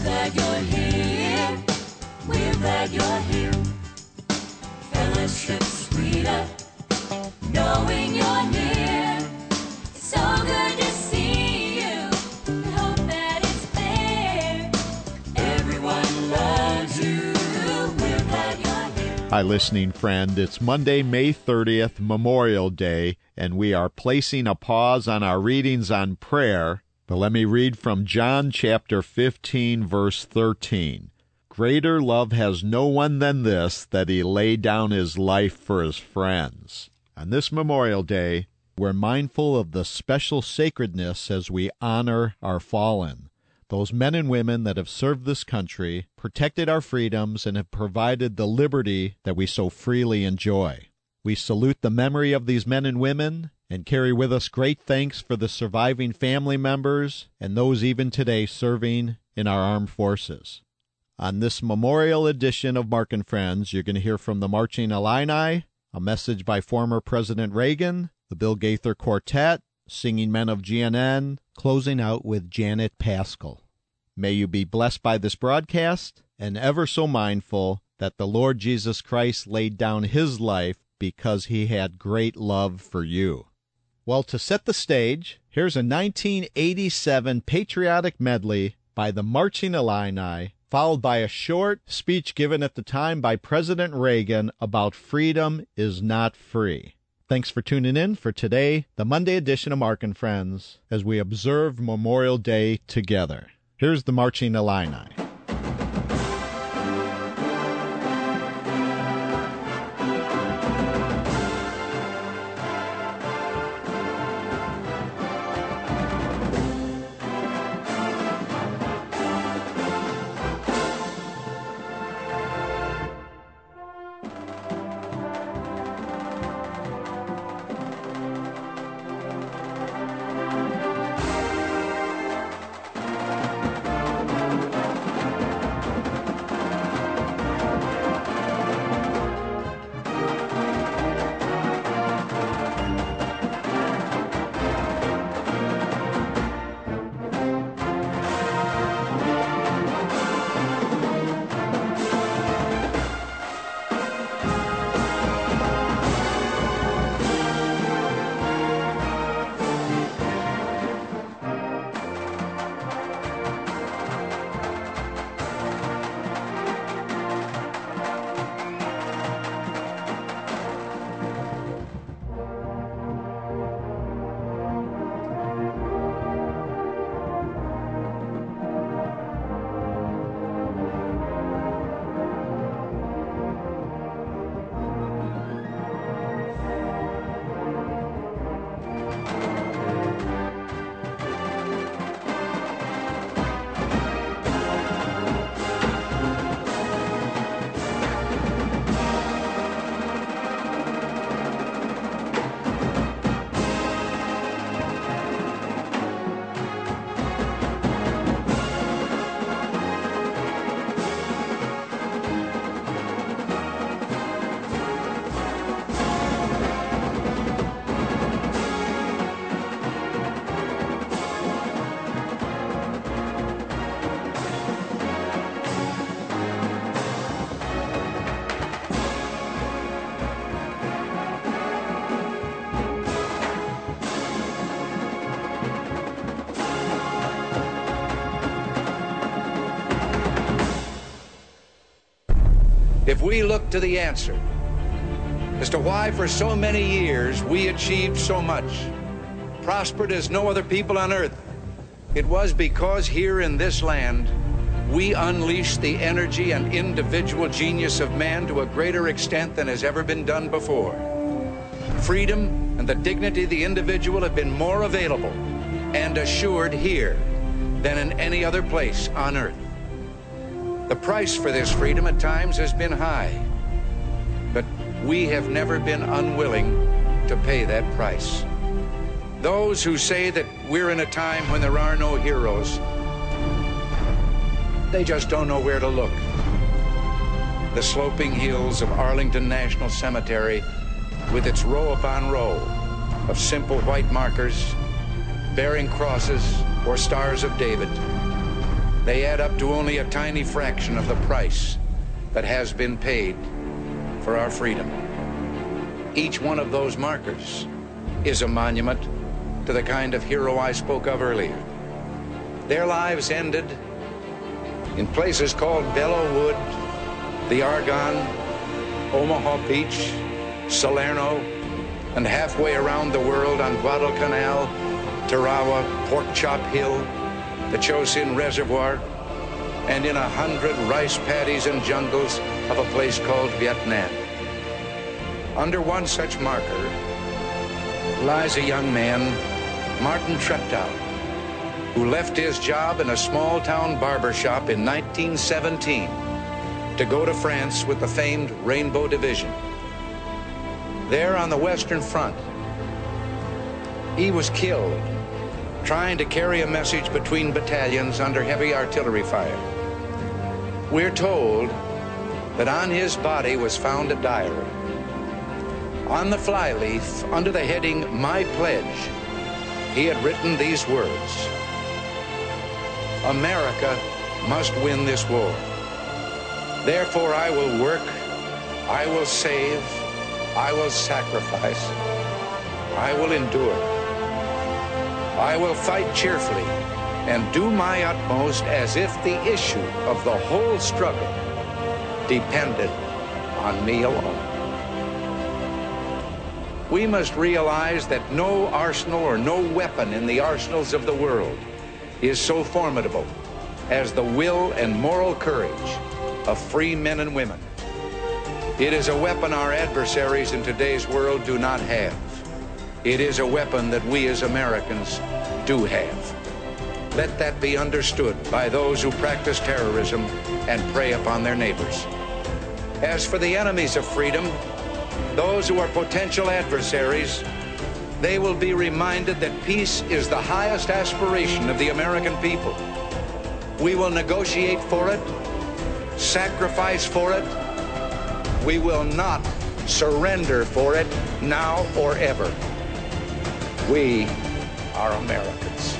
glad you're here. We're glad you're here. Fellowship sweeter, knowing you're near. It's so good to see you. We hope that it's clear. Everyone loves you. We're glad you're here. Hi, listening friend. It's Monday, May 30th, Memorial Day, and we are placing a pause on our readings on prayer. But let me read from John chapter 15, verse 13. Greater love has no one than this, that he lay down his life for his friends. On this Memorial Day, we're mindful of the special sacredness as we honor our fallen, those men and women that have served this country, protected our freedoms, and have provided the liberty that we so freely enjoy. We salute the memory of these men and women and carry with us great thanks for the surviving family members and those even today serving in our armed forces. On this memorial edition of Mark and Friends, you're going to hear from the Marching Illini, a message by former President Reagan, the Bill Gaither Quartet, Singing Men of GNN, closing out with Janet Paschal. May you be blessed by this broadcast and ever so mindful that the Lord Jesus Christ laid down his life because he had great love for you. Well, to set the stage, here's a 1987 patriotic medley by the Marching Illini, followed by a short speech given at the time by President Reagan about freedom is not free. Thanks for tuning in for today, the Monday edition of Mark and Friends, as we observe Memorial Day together. Here's the Marching Illini. If we look to the answer as to why for so many years we achieved so much, prospered as no other people on earth, it was because here in this land we unleashed the energy and individual genius of man to a greater extent than has ever been done before. Freedom and the dignity of the individual have been more available and assured here than in any other place on earth. The price for this freedom at times has been high, but we have never been unwilling to pay that price. Those who say that we're in a time when there are no heroes, they just don't know where to look. The sloping hills of Arlington National Cemetery, with its row upon row of simple white markers bearing crosses or stars of David, They add up to only a tiny fraction of the price that has been paid for our freedom. Each one of those markers is a monument to the kind of hero I spoke of earlier. Their lives ended in places called Belleau Wood, the Argonne, Omaha Beach, Salerno, and halfway around the world on Guadalcanal, Tarawa, Pork Chop Hill, the Chosin Reservoir, and in 100 rice paddies and jungles of a place called Vietnam. Under one such marker lies a young man, Martin Treptow, who left his job in a small-town barber shop in 1917 to go to France with the famed Rainbow Division. There on the Western Front, he was killed trying to carry a message between battalions under heavy artillery fire. We're told that on his body was found a diary. On the flyleaf, under the heading, My Pledge, he had written these words: America must win this war. Therefore I will work, I will save, I will sacrifice, I will endure. I will fight cheerfully and do my utmost as if the issue of the whole struggle depended on me alone. We must realize that no arsenal or no weapon in the arsenals of the world is so formidable as the will and moral courage of free men and women. It is a weapon our adversaries in today's world do not have. It is a weapon that we as Americans do have. Let that be understood by those who practice terrorism and prey upon their neighbors. As for the enemies of freedom, those who are potential adversaries, they will be reminded that peace is the highest aspiration of the American people. We will negotiate for it, sacrifice for it. We will not surrender for it now or ever. We are Americans.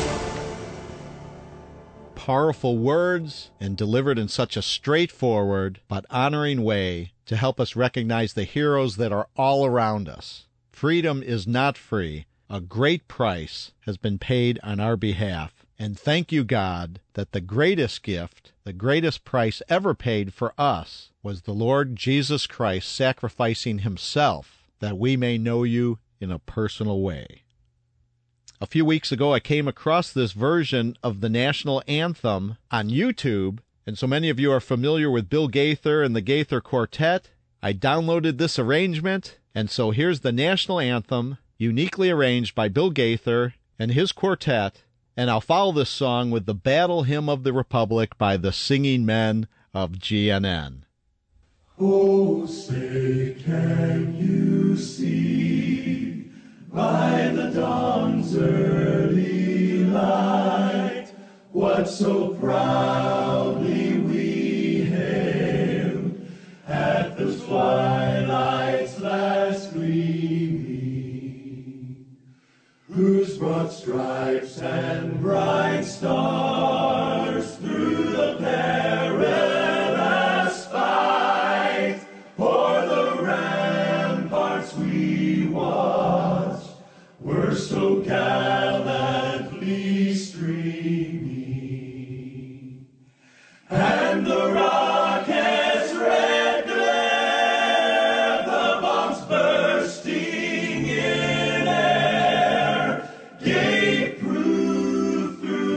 Powerful words and delivered in such a straightforward but honoring way to help us recognize the heroes that are all around us. Freedom is not free. A great price has been paid on our behalf. And thank you, God, that the greatest gift, the greatest price ever paid for us was the Lord Jesus Christ sacrificing himself that we may know you in a personal way. A few weeks ago, I came across this version of the national anthem on YouTube, and so many of you are familiar with Bill Gaither and the Gaither Quartet. I downloaded this arrangement, and so here's the national anthem, uniquely arranged by Bill Gaither and his quartet, and I'll follow this song with the Battle Hymn of the Republic by the Singing Men of GNN. Oh, say, can you see by the dawn's early light what so proudly we hailed at the twilight's last gleaming, whose broad stripes and bright stars through the perilous fight o'er the ramparts we watched were so gallantly streaming, and the rocket's red glare, the bombs bursting in air, gave proof through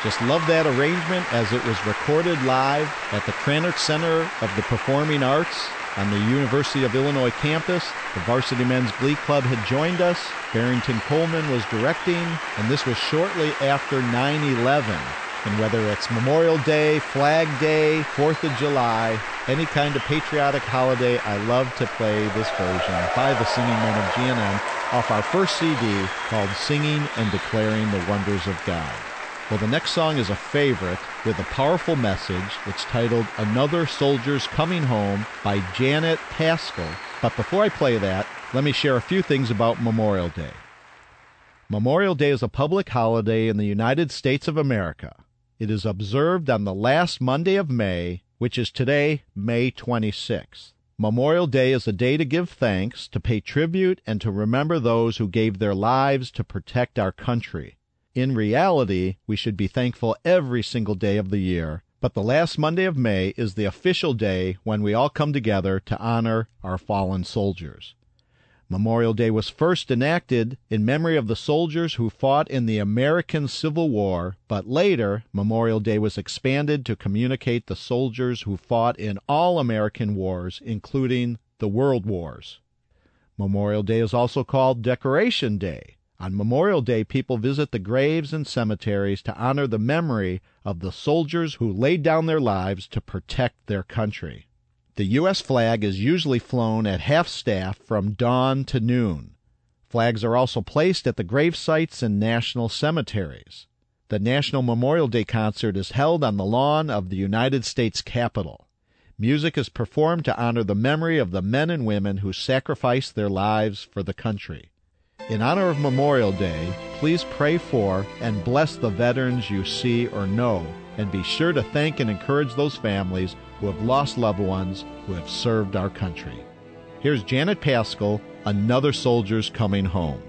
just love that arrangement as it was recorded live at the Krannert Center of the Performing Arts on the University of Illinois campus. The Varsity Men's Glee Club had joined us. Barrington Coleman was directing, and this was shortly after 9/11. And whether it's Memorial Day, Flag Day, 4th of July, any kind of patriotic holiday, I love to play this version by the Singing Men of GNM off our first CD called Singing and Declaring the Wonders of God. Well, the next song is a favorite with a powerful message. It's titled Another Soldier's Coming Home by Janet Paschal. But before I play that, let me share a few things about Memorial Day. Memorial Day is a public holiday in the United States of America. It is observed on the last Monday of May, which is today, May 26th. Memorial Day is a day to give thanks, to pay tribute, and to remember those who gave their lives to protect our country. In reality, we should be thankful every single day of the year, but the last Monday of May is the official day when we all come together to honor our fallen soldiers. Memorial Day was first enacted in memory of the soldiers who fought in the American Civil War, but later Memorial Day was expanded to communicate the soldiers who fought in all American wars, including the World Wars. Memorial Day is also called Decoration Day. On Memorial Day, people visit the graves and cemeteries to honor the memory of the soldiers who laid down their lives to protect their country. The U.S. flag is usually flown at half-staff from dawn to noon. Flags are also placed at the grave sites and national cemeteries. The National Memorial Day Concert is held on the lawn of the United States Capitol. Music is performed to honor the memory of the men and women who sacrificed their lives for the country. In honor of Memorial Day, please pray for and bless the veterans you see or know, and be sure to thank and encourage those families who have lost loved ones who have served our country. Here's Janet Paschal, Another Soldier's Coming Home.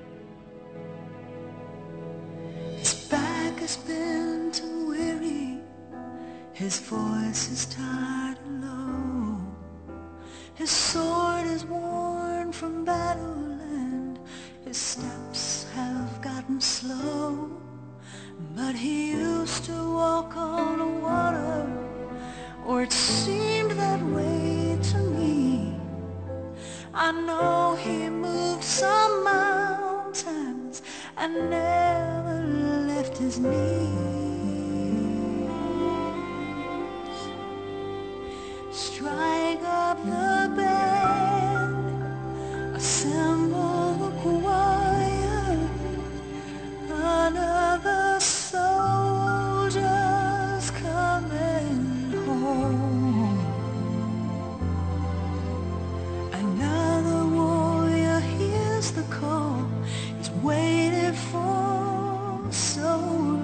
His back has been too weary, his voice is tired and low, his sword is worn from battle and his steps have gotten slow. But he used to walk on the water, or it seemed that way to me. I know he moved some mountains and never left his knees. Strike up the band, assemble the choir, another soldier's coming home. Another warrior hears the call, he's waited for so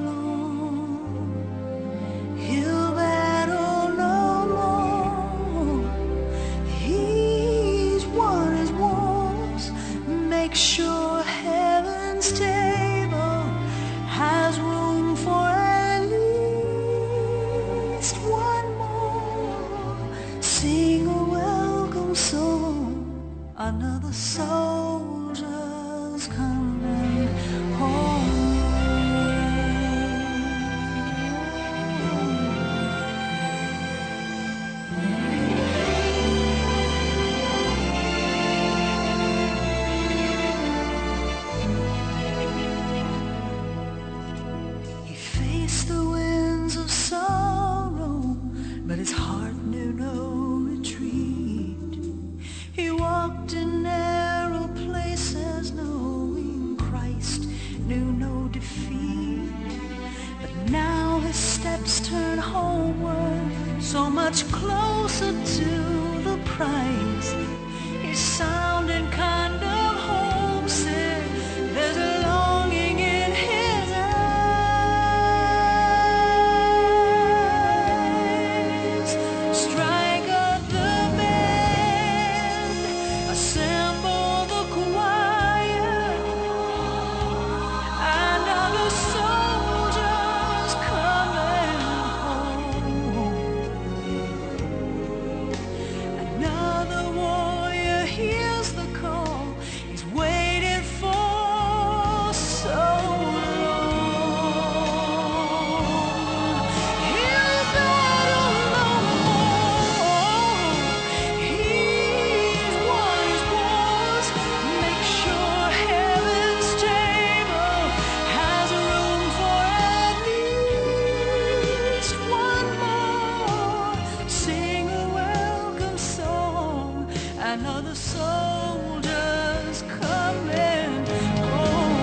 long. He'll battle no more, he's won his wars. Make sure heaven's table has room for at least one more. Sing a welcome song, another soldier's coming home. He faced the winds of sorrow, but his heart knew no retreat. He walked in narrow places, knowing Christ knew no defeat. But now his steps turn homeward, so much closer to the prize. He's sounding kind of homesick, there's a longing in his eyes. Strike up the band, assemble the choir, another soldier's coming home. know the soldiers coming home.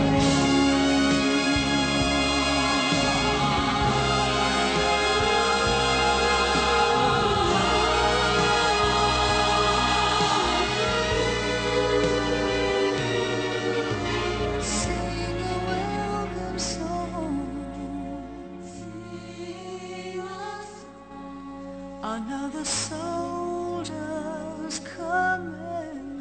Sing a welcome song. Sing a song. I know the soldiers coming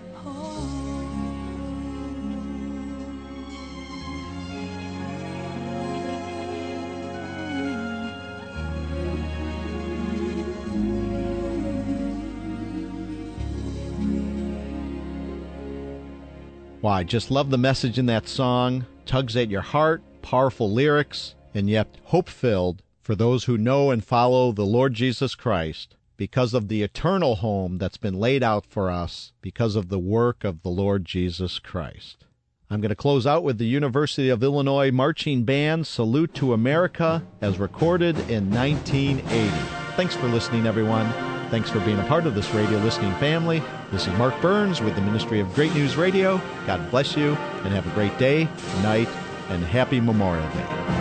Well, I just love the message in that song. Tugs at your heart, powerful lyrics, and yet hope-filled for those who know and follow the Lord Jesus Christ because of the eternal home that's been laid out for us because of the work of the Lord Jesus Christ. I'm going to close out with the University of Illinois Marching Band, Salute to America, as recorded in 1980. Thanks for listening, everyone. Thanks for being a part of this radio listening family. This is Mark Burns with the Ministry of Great News Radio. God bless you, and have a great day, night, and happy Memorial Day.